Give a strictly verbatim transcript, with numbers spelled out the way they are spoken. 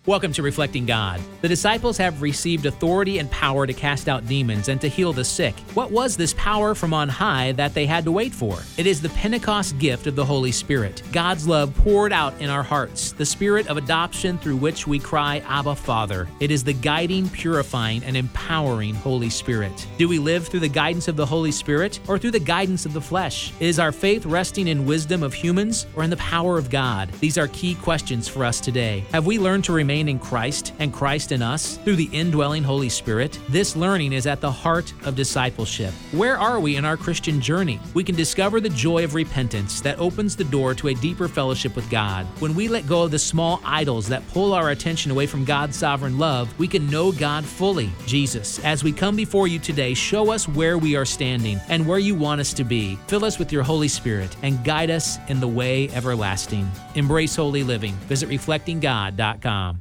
Welcome to Reflecting God. The disciples have received authority and power to cast out demons and to heal the sick. What was this power from on high that they had to wait for? It is the Pentecost gift of the Holy Spirit, God's love poured out in our hearts, the spirit of adoption through which we cry, Abba, Father. It is the guiding, purifying, and empowering Holy Spirit. Do we live through the guidance of the Holy Spirit or through the guidance of the flesh? Is our faith resting in wisdom of humans or in the power of God? These are key questions for us today. Have we learned to remain in Christ and Christ in us through the indwelling Holy Spirit? This learning is at the heart of discipleship. Where are we in our Christian journey? We can discover the joy of repentance that opens the door to a deeper fellowship with God. When we let go of the small idols that pull our attention away from God's sovereign love, we can know God fully. Jesus, as we come before you today, show us where we are standing and where you want us to be. Fill us with your Holy Spirit and guide us in the way everlasting. Embrace holy living. Visit reflecting god dot com.